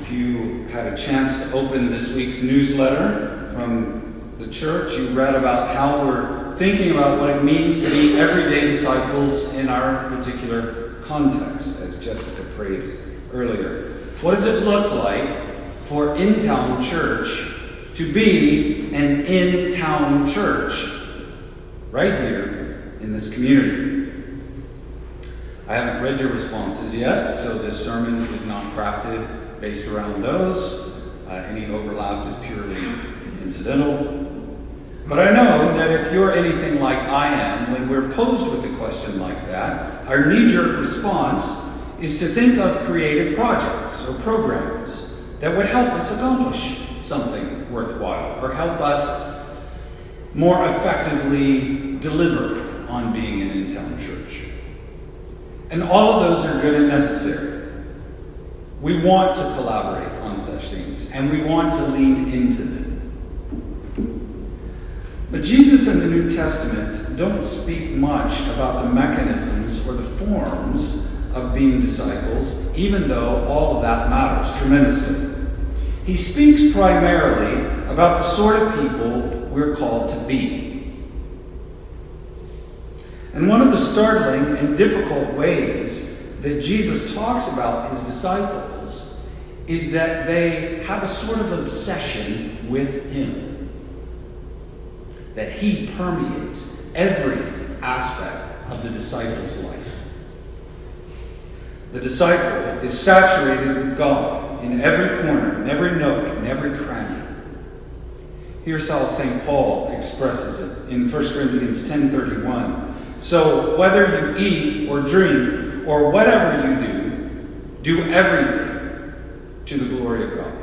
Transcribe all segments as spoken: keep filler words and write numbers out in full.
If you had a chance to open this week's newsletter from the church, you read about how we're thinking about what it means to be everyday disciples in our particular context, as Jessica prayed earlier. What does it look like for in-town church to be an in-town church right here in this community? I haven't read your responses yet, so this sermon is not crafted based around those. Uh, any overlap is purely incidental. But I know that if you're anything like I am, when we're posed with a question like that, our knee-jerk response is to think of creative projects or programs that would help us accomplish something worthwhile or help us more effectively deliver on being an in-town church. And all of those are good and necessary. We want to collaborate on such things, and we want to lean into them. But Jesus and the New Testament don't speak much about the mechanisms or the forms of being disciples, even though all of that matters tremendously. He speaks primarily about the sort of people we're called to be. And one of the startling and difficult ways that Jesus talks about his disciples is that they have a sort of obsession with him. That he permeates every aspect of the disciple's life. The disciple is saturated with God in every corner, in every nook, in every cranny. Here's how Saint Paul expresses it in First Corinthians ten thirty-one. So whether you eat or drink or whatever you do, do everything to the glory of God.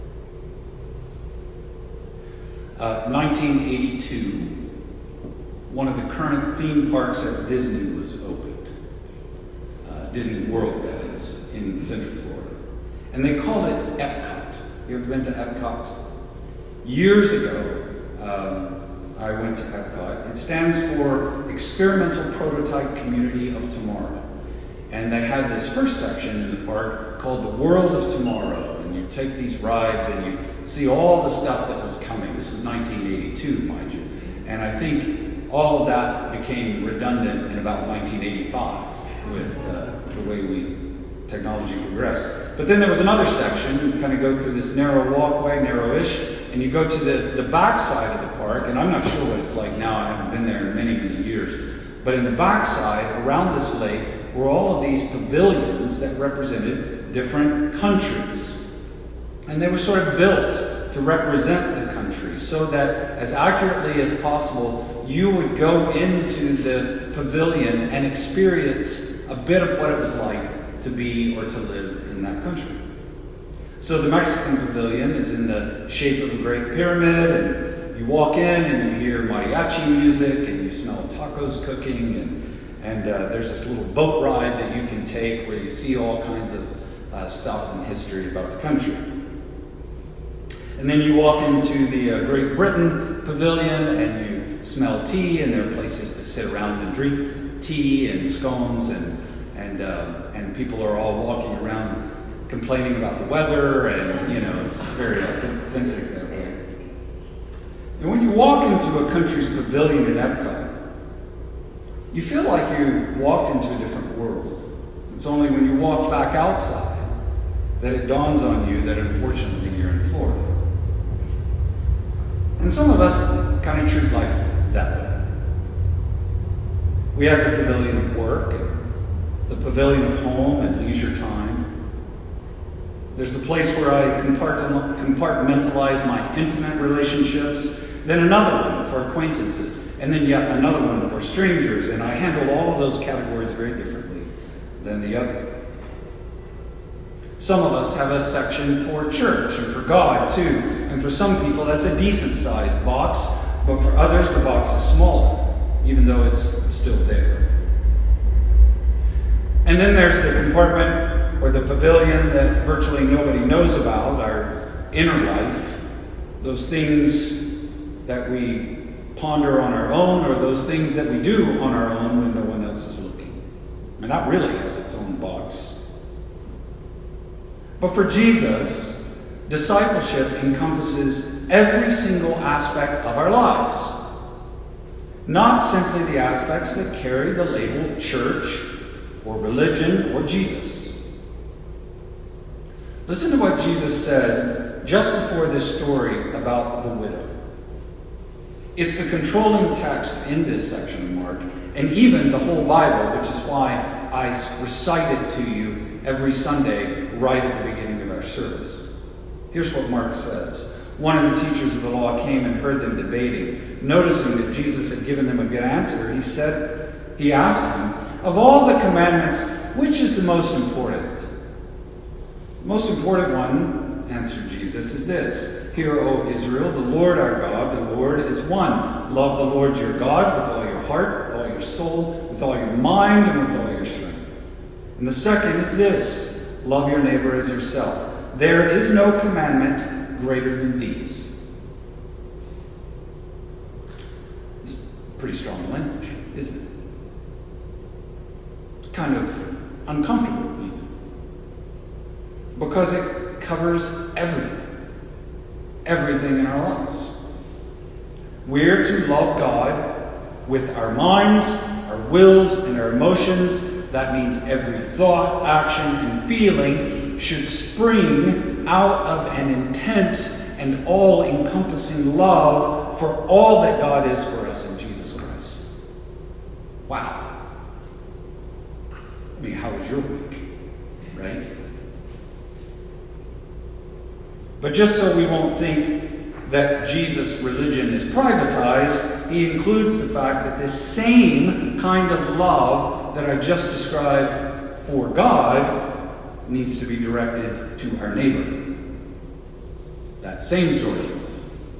Uh, nineteen eighty-two, one of the current theme parks at Disney was opened. Uh, Disney World, that is, in Central Florida. And they called it Epcot. You ever been to Epcot? Years ago, um, I went to Epcot. It stands for Experimental Prototype Community of Tomorrow. And they had this first section in the park called the World of Tomorrow. And you take these rides and you see all the stuff that was coming. This was nineteen eighty-two, mind you. And I think all of that became redundant in about nineteen eighty-five with uh, the way we technology progressed. But then there was another section. You kind of go through this narrow walkway, narrow-ish, and you go to the, the back side of the park, and I'm not sure what it's like now. I haven't been there in many, many years. But in the back side, around this lake, were all of these pavilions that represented different countries. And they were sort of built to represent the countries so that as accurately as possible, you would go into the pavilion and experience a bit of what it was like to be or to live in that country. So the Mexican pavilion is in the shape of a great pyramid, and you walk in and you hear mariachi music, and you smell tacos cooking, and, and uh, there's this little boat ride that you can take where you see all kinds of uh, stuff and history about the country. And then you walk into the uh, Great Britain pavilion, and you smell tea, and there are places to sit around and drink tea and scones, and and uh, and people are all walking around complaining about the weather, and, you know, it's very authentic that way. And when you walk into a country's pavilion in Epcot, you feel like you walked into a different world. It's only when you walk back outside that it dawns on you that unfortunately you're in Florida. And some of us kind of treat life that way. We have the pavilion of work, and the pavilion of home and leisure time. There's the place where I compartmentalize my intimate relationships, then another one for acquaintances, and then yet another one for strangers, and I handle all of those categories very differently than the other. Some of us have a section for church and for God too, and for some people that's a decent-sized box, but for others the box is smaller, even though it's still there. And then there's the compartment or the pavilion that virtually nobody knows about, our inner life, those things that we ponder on our own, or those things that we do on our own when no one else is looking. And that really has its own box. But for Jesus, discipleship encompasses every single aspect of our lives, not simply the aspects that carry the label church or religion or Jesus. Listen to what Jesus said just before this story about the widow. It's the controlling text in this section of Mark, and even the whole Bible, which is why I recite it to you every Sunday right at the beginning of our service. Here's what Mark says. One of the teachers of the law came and heard them debating. Noticing that Jesus had given them a good answer, he said, he asked him, "Of all the commandments, which is the most important?" "The most important one," answered Jesus, "is this. Hear, O Israel, the Lord our God, the Lord is one. Love the Lord your God with all your heart, with all your soul, with all your mind, and with all your strength. And the second is this. Love your neighbor as yourself. There is no commandment greater than these." It's pretty strong language, isn't it? Kind of uncomfortable, even. Because it covers everything. Everything in our lives. We're to love God with our minds, our wills, and our emotions. That means every thought, action, and feeling should spring out of an intense and all-encompassing love for all that God is for us in Jesus Christ. Wow. I mean, how was your week? Right? But just so we won't think that Jesus' religion is privatized, he includes the fact that this same kind of love that I just described for God needs to be directed to our neighbor. That same sort of love.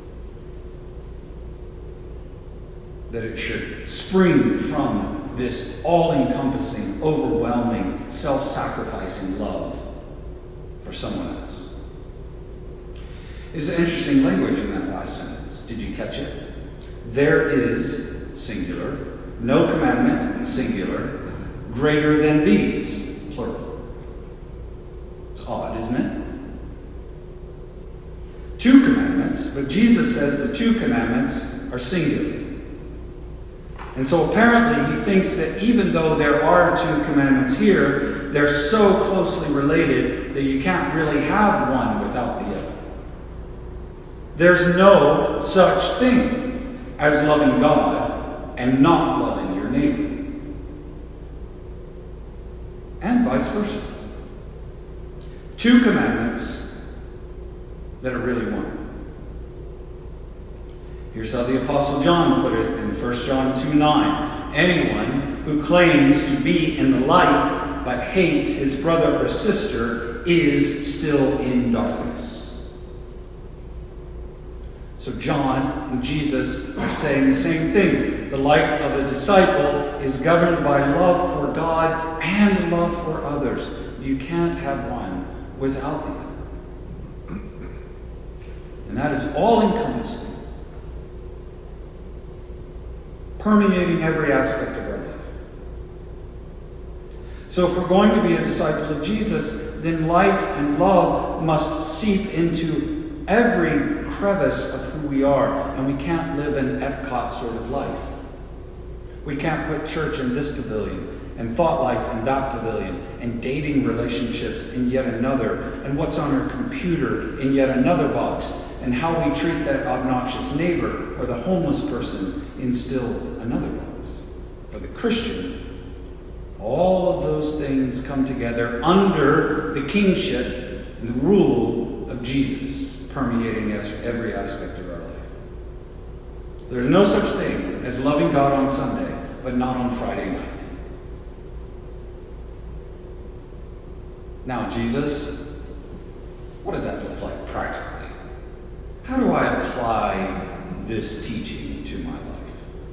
That it should spring from this all-encompassing, overwhelming, self-sacrificing love for someone else. There's an interesting language in that last sentence. Did you catch it? There is, singular, no commandment, singular, greater than these, plural. It's odd, isn't it? Two commandments, but Jesus says the two commandments are singular. And so apparently he thinks that even though there are two commandments here, they're so closely related that you can't really have one without the other. There's no such thing as loving God and not loving your neighbor. And vice versa. Two commandments that are really one. Here's how the Apostle John put it in First John two nine. Anyone who claims to be in the light but hates his brother or sister is still in darkness. So John and Jesus are saying the same thing. The life of a disciple is governed by love for God and love for others. You can't have one without the other. And that is all-encompassing, permeating every aspect of our life. So if we're going to be a disciple of Jesus, then life and love must seep into every crevice of who we are, and we can't live an Epcot sort of life. We can't put church in this pavilion, and thought life in that pavilion, and dating relationships in yet another, and what's on our computer in yet another box, and how we treat that obnoxious neighbor or the homeless person in still another box. For the Christian, all of those things come together under the kingship and the rule of Jesus, permeating every aspect of our life. There's no such thing as loving God on Sunday, but not on Friday night. Now, Jesus, what does that look like practically? How do I apply this teaching to my life?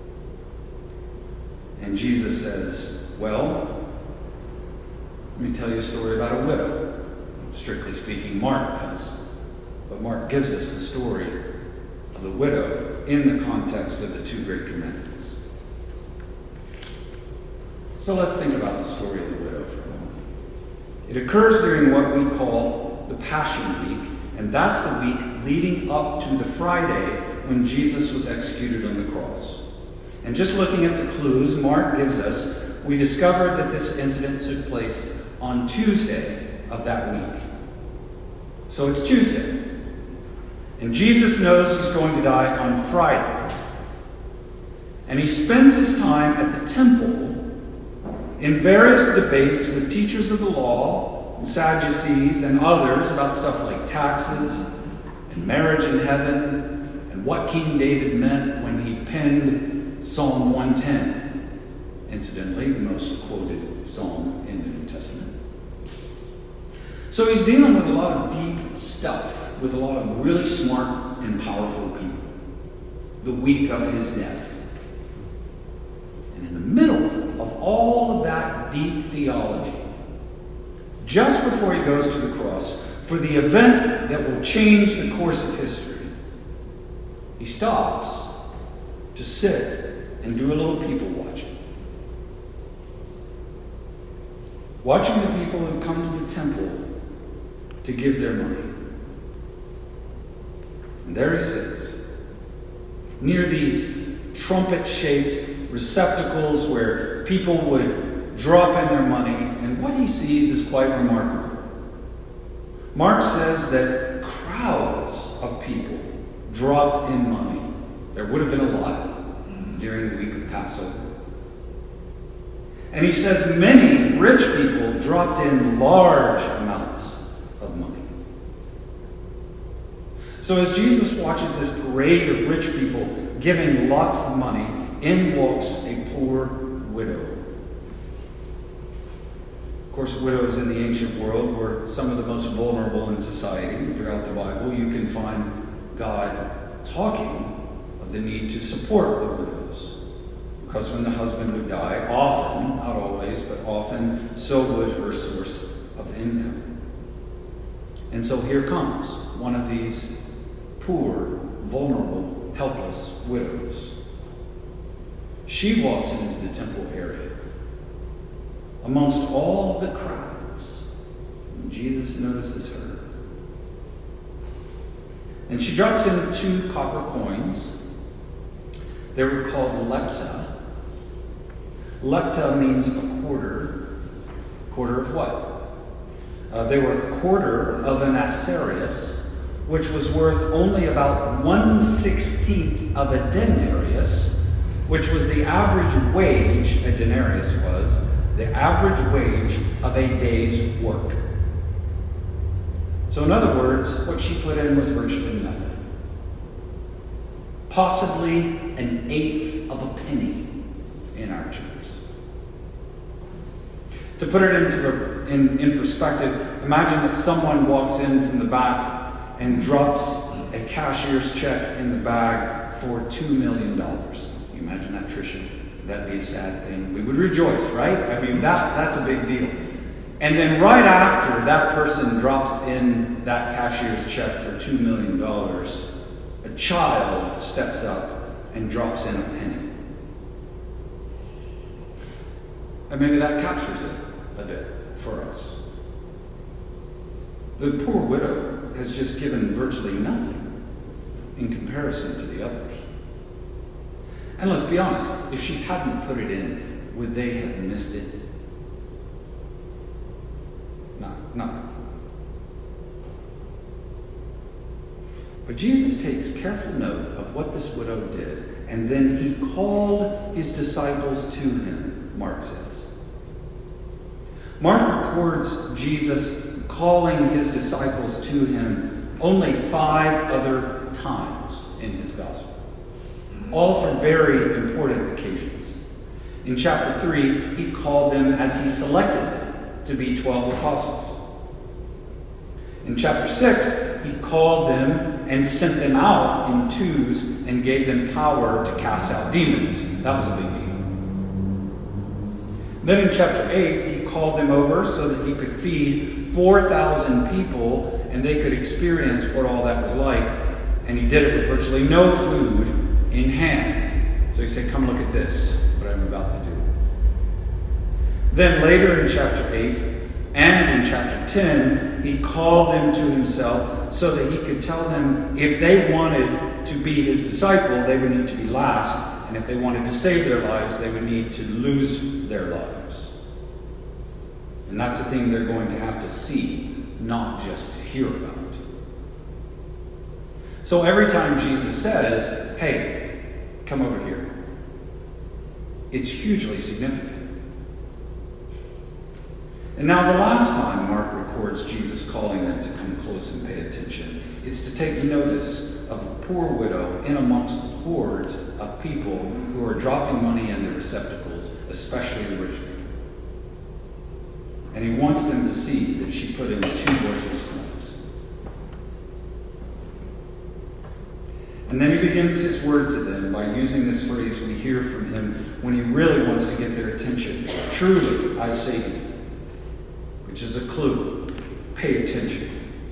And Jesus says, well, let me tell you a story about a widow. Strictly speaking, Mark does. But Mark gives us the story of the widow in the context of the two great commandments. So let's think about the story of the widow for a moment. It occurs during what we call the Passion Week, and that's the week leading up to the Friday when Jesus was executed on the cross. And just looking at the clues Mark gives us, we discovered that this incident took place on Tuesday of that week. So it's Tuesday. And Jesus knows he's going to die on Friday. And he spends his time at the temple in various debates with teachers of the law, and Sadducees, and others about stuff like taxes and marriage in heaven and what King David meant when he penned Psalm one ten, incidentally, the most quoted psalm in the New Testament. So he's dealing with a lot of deep stuff, with a lot of really smart and powerful people, the week of his death. And in the middle of all of that deep theology, just before he goes to the cross, for the event that will change the course of history, he stops to sit and do a little people watching. Watching the people who've come to the temple to give their money. And there he sits, near these trumpet-shaped receptacles where people would drop in their money, and what he sees is quite remarkable. Mark says that crowds of people dropped in money. There would have been a lot during the week of Passover. And he says many rich people dropped in large amounts of money. So as Jesus watches this parade of rich people giving lots of money, in walks a poor widow. Of course, widows in the ancient world were some of the most vulnerable in society. Throughout the Bible, you can find God talking of the need to support the widows. Because when the husband would die, often, not always, but often, so would her source of income. And so here comes one of these poor, vulnerable, helpless widows. She walks into the temple area amongst all the crowds, and Jesus notices her. And she drops in two copper coins. They were called lepta. Lepta means a quarter. Quarter of what? Uh, they were a quarter of an asarius, which was worth only about one sixteenth of a denarius, which was the average wage, a denarius was, the average wage of a day's work. So in other words, what she put in was virtually nothing. Possibly an eighth of a penny in our terms. To put it into in, in perspective, imagine that someone walks in from the back and drops a cashier's check in the bag for two million dollars. Can you imagine that, Tricia? That'd be a sad thing. We would rejoice, right? I mean, that that's a big deal. And then right after that person drops in that cashier's check for two million dollars, a child steps up and drops in a penny. And maybe that captures it a bit for us. The poor widow has just given virtually nothing in comparison to the others. And let's be honest, if she hadn't put it in, would they have missed it? No, no. But Jesus takes careful note of what this widow did, and then he called his disciples to him, Mark says. Mark records Jesus calling his disciples to him only five other times in his gospel, all for very important occasions. In chapter three, he called them as he selected them to be twelve apostles. In chapter six, he called them and sent them out in twos and gave them power to cast out demons. That was a big deal. Then in chapter eight, he called them over so that he could feed four thousand people and they could experience what all that was like. And he did it with virtually no food in hand. So he said, come look at this, what I'm about to do. Then later in chapter eight, And in chapter ten, he called them to himself so that he could tell them if they wanted to be his disciple, they would need to be last. And if they wanted to save their lives, they would need to lose their lives. And that's the thing they're going to have to see, not just hear about. So every time Jesus says, hey, come over here, it's hugely significant. And now the last time Mark records Jesus calling them to come close and pay attention, it's to take notice of a poor widow in amongst the hordes of people who are dropping money in their receptacles, especially the rich people. And he wants them to see that she put in two worthless coins. And then he begins his word to them by using this phrase we hear from him when he really wants to get their attention. Truly, I say to you, which is a clue. Pay attention.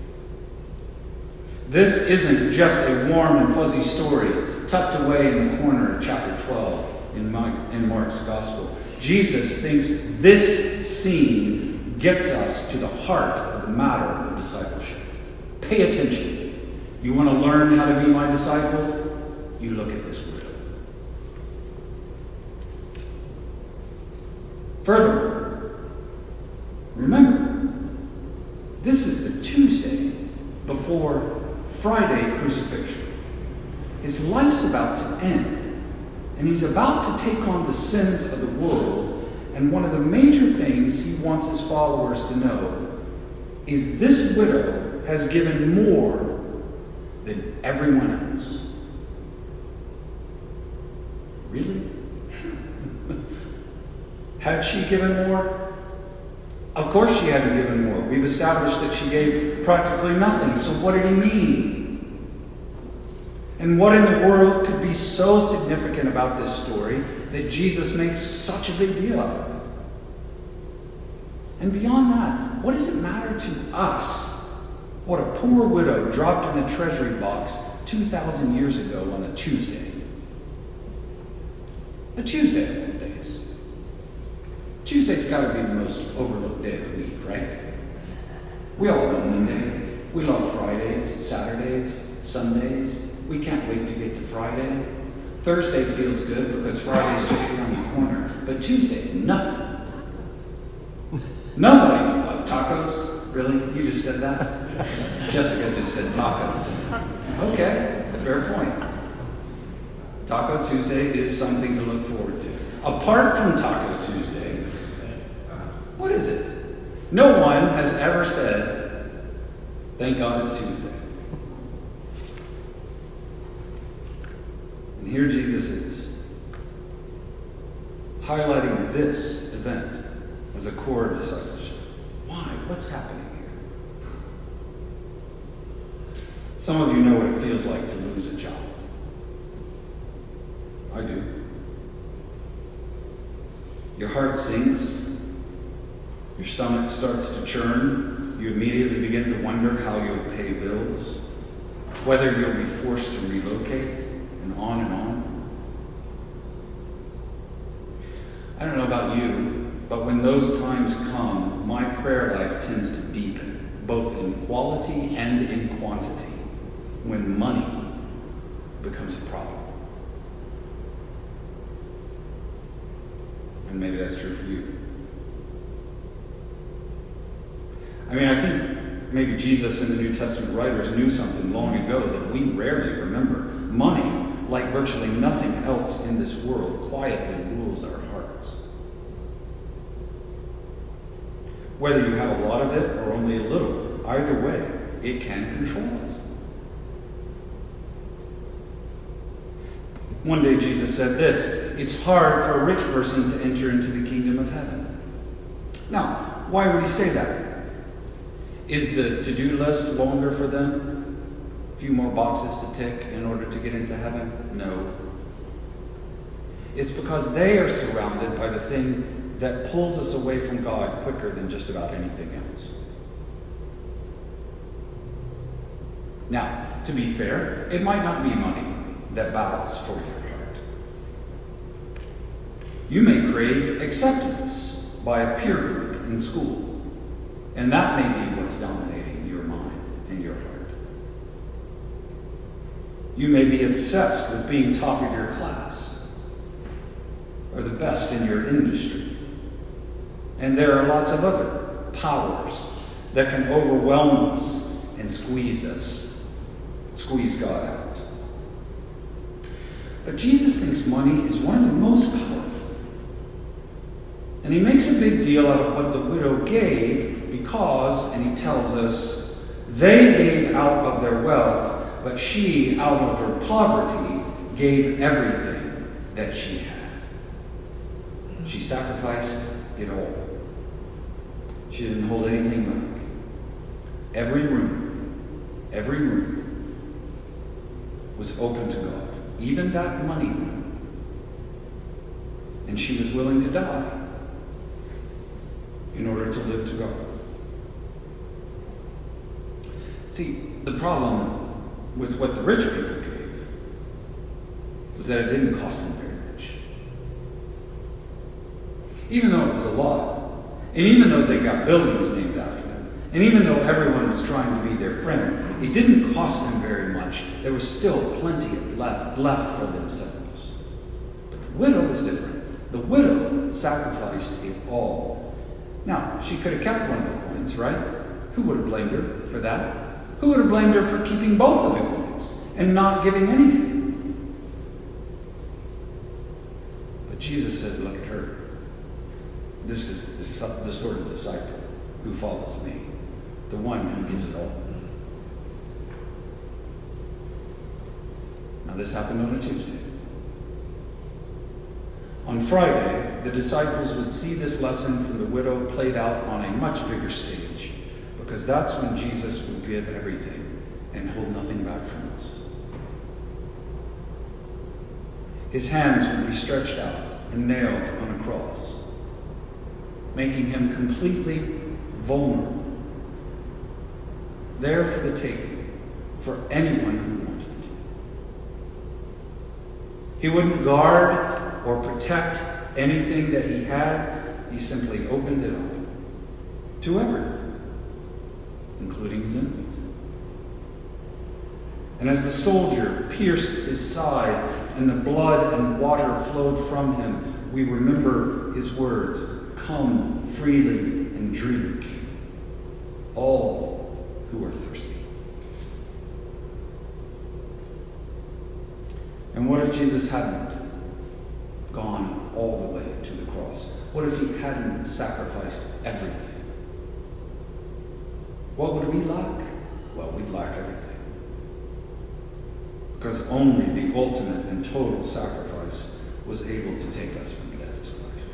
This isn't just a warm and fuzzy story tucked away in the corner of chapter twelve in, Mike, in Mark's Gospel. Jesus thinks this scene gets us to the heart of the matter of discipleship. Pay attention. You want to learn how to be my disciple? You look at this widow. Furthermore, remember, this is the Tuesday before Friday crucifixion. His life's about to end, and he's about to take on the sins of the world, and one of the major things he wants his followers to know is this widow has given more than everyone else. Really? Had she given more? Of course she hadn't given more. We've established that she gave practically nothing. So what did he mean? And what in the world could be so significant about this story that Jesus makes such a big deal out of it? And beyond that, what does it matter to us what a poor widow dropped in a treasury box two thousand years ago on a Tuesday? A Tuesday of all days. Tuesday's got to be the most overlooked day of the week, right? We all know Monday. We love Fridays, Saturdays, Sundays. We can't wait to get to Friday. Thursday feels good because Friday's just around the corner. But Tuesday's nothing. Nobody. Uh, tacos? Really? You just said that? Jessica just said tacos. Okay, fair point. Taco Tuesday is something to look forward to. Apart from Taco Tuesday, what is it? No one has ever said, thank God it's Tuesday. And here Jesus is, highlighting this event as a core of discipleship. Why? What's happening here? Some of you know what it feels like to lose a job. I do. Your heart sinks. Your stomach starts to churn. You immediately begin to wonder how you'll pay bills, whether you'll be forced to relocate, and on and on. I don't know about you, but when those times come, my prayer life tends to deepen, both in quality and in quantity, when money becomes a problem. And maybe that's true for you. I mean, I think maybe Jesus and the New Testament writers knew something long ago that we rarely remember. Money, like virtually nothing else in this world, quietly rules our hearts. Whether you have a lot of it or only a little, either way, it can control us. One day Jesus said this, it's hard for a rich person to enter into the kingdom of heaven. Now, why would he say that? Is the to-do list longer for them? A few more boxes to tick in order to get into heaven? No. It's because they are surrounded by the thing that pulls us away from God quicker than just about anything else. Now, to be fair, it might not be money that battles for your heart. You may crave acceptance by a peer group in school. And that may be what's dominating your mind and your heart. You may be obsessed with being top of your class or the best in your industry. And there are lots of other powers that can overwhelm us and squeeze us, squeeze God out. But Jesus thinks money is one of the most powerful. And he makes a big deal out of what the widow gave because, and he tells us, they gave out of their wealth, but she, out of her poverty, gave everything that she had. She sacrificed it all. She didn't hold anything back. Every room, every room was open to God, even that money room. And she was willing to die in order to live to God. See, the problem with what the rich people gave was that it didn't cost them very much. Even though it was a lot, and even though they got buildings named after them, and even though everyone was trying to be their friend, it didn't cost them very much. There was still plenty of left, left for themselves. But the widow was different. The widow sacrificed it all. Now, she could have kept one of the coins, right? Who would have blamed her for that? Who would have blamed her for keeping both of the coins and not giving anything? But Jesus says, look at her. This is the, the sort of disciple who follows me, the one who gives it all. Now this happened on a Tuesday. On Friday, the disciples would see this lesson from the widow played out on a much bigger stage, because that's when Jesus would give everything and hold nothing back from us. His hands would be stretched out and nailed on a cross, making him completely vulnerable, there for the taking for anyone who wanted. He wouldn't guard or protect anything that he had. He simply opened it up to everyone, including his enemies. And as the soldier pierced his side and the blood and water flowed from him, we remember his words, "Come freely and drink, all who are thirsty." And what if Jesus hadn't gone all the way to the cross? What if he hadn't sacrificed everything? What would we lack? Well, we'd lack everything. Because only the ultimate and total sacrifice was able to take us from death to life.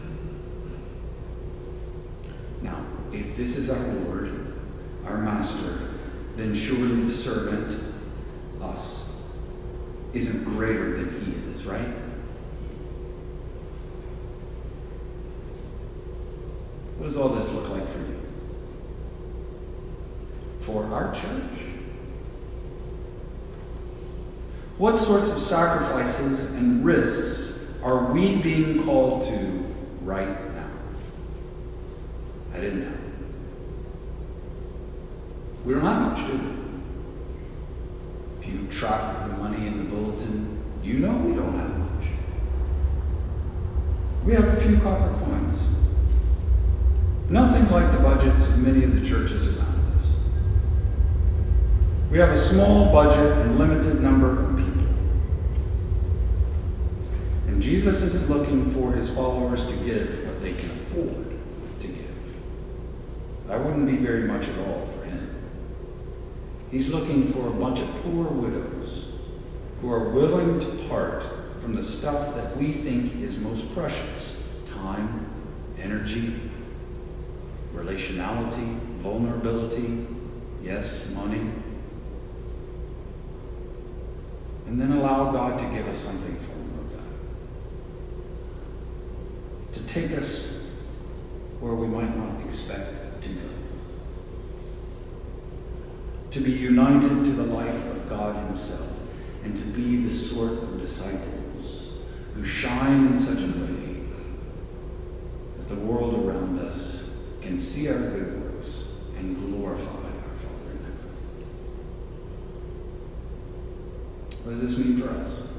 Now, if this is our Lord, our Master, then surely the servant, us, isn't greater than he is, right? What does all this look like for you? For our church? What sorts of sacrifices and risks are we being called to right now? At Intown. We don't have much, do we? If you track the money in the bulletin, you know we don't have much. We have a few copper coins. Nothing like the budgets of many of the churches around us. We have a small budget and limited number of people. And Jesus isn't looking for his followers to give what they can afford to give. That wouldn't be very much at all for him. He's looking for a bunch of poor widows who are willing to part from the stuff that we think is most precious: time, energy, relationality, vulnerability, yes, money. And then allow God to give us something from of that. To take us where we might not expect to go. To be united to the life of God himself, and to be the sort of disciples who shine in such a way that the world around us can see our good works What does this mean for us?